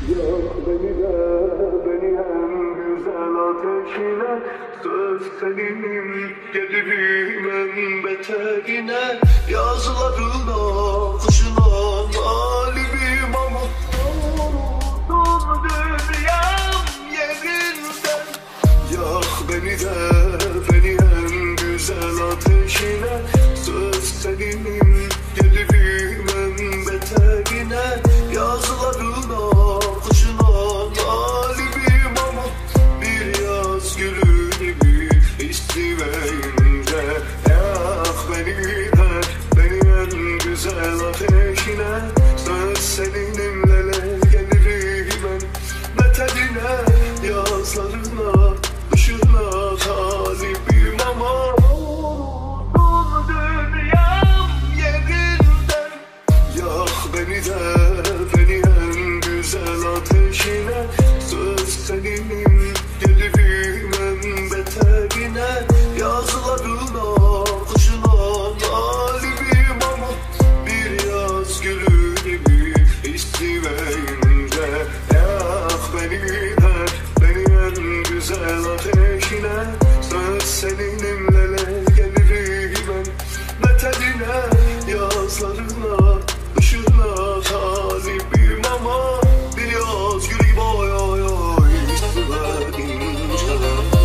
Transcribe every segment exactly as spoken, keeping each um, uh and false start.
Yak beni de beni en güzel ateşine, söz seninim gelirim en beterine. Yazılarına kuşuna talibim ama unuttum dünyam yerinden. Yak beni de beni en güzel ateşine, söz seninim gelirim en beterine. Yazılarına kuşuna talibim ama bir yaz gülü gibi istiveyince. Yak beni de beni en güzel ateşine, söz seninim lele gelirim en beterine. Yazlarına kuşuna talibim ama unuttum dünyam yerinden. Yak beni de beni en güzel ateşine, söz seninim gelirim en beterine. Yazılarına kuşuna talibim ama bir yaz gülü gibi istiveyince. Yak beni de beni en güzel ateşine, söz seninim lele gelirim en beterine. Yazlarına kuşuna talibim ama bir yaz gülü gibi oy oy oy istiveyince.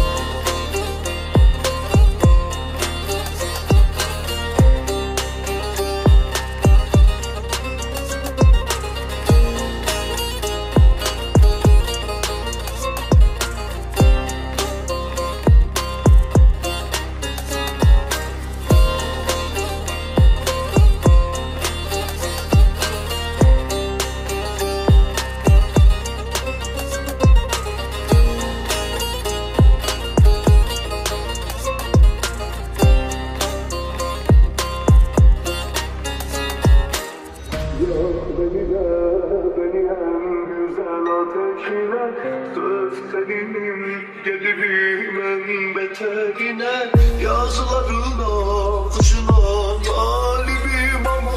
Yak beni de beni en güzel ateşine, söz seninim gelirim en beterine. Yazılarına kuşuna talibim ama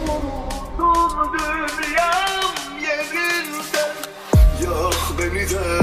unuttum dünyam yerinden. Yak beni de